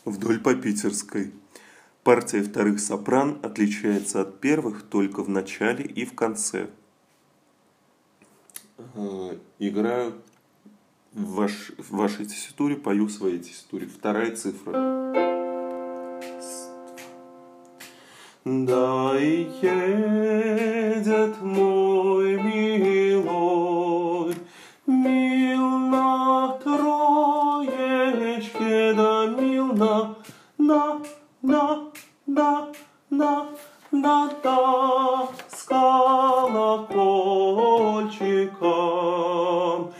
Вдоль по Питерской. Партия вторых сопран отличается от первых только в начале и в конце. Играю в вашей тесситуре, пою в своей тесситуре. Вторая цифра. Да и едет мой милой, мил на троечке, да мил на с колокольчиком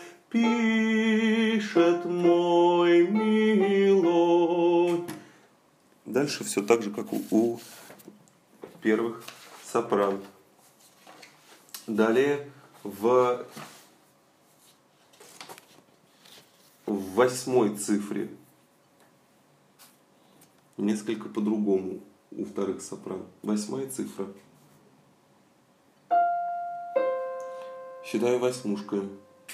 пишет мой милой. Дальше все так же, как у первых сопран. Далее в восьмой цифре несколько по-другому у вторых сопран. Восьмая цифра. Считаю восьмушкой.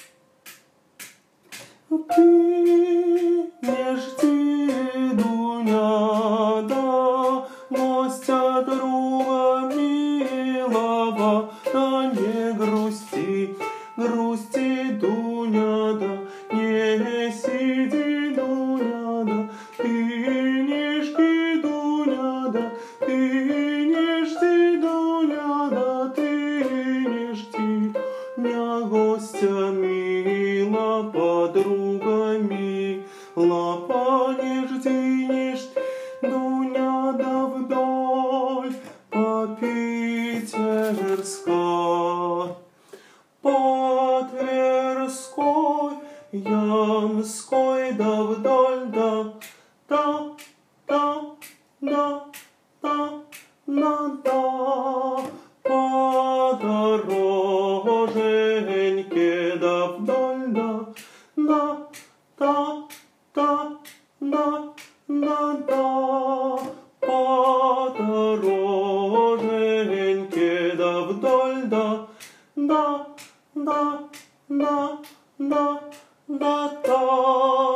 Ты не жди, Дуня, да, гостя друга милого, да не грусти, грусти, Дуня, да, не сиди, Дуня, да, ты не жди, Дуня, да, ты не жди, Дуня, да, ты не жди, меня гостя мила, подруга мила, не жди, не жди, Дуня, да вдоль по Питерской, по Тверской, Ямской, да вдоль, да, по дороженьке, да вдоль, по дороженьке, да вдоль, да.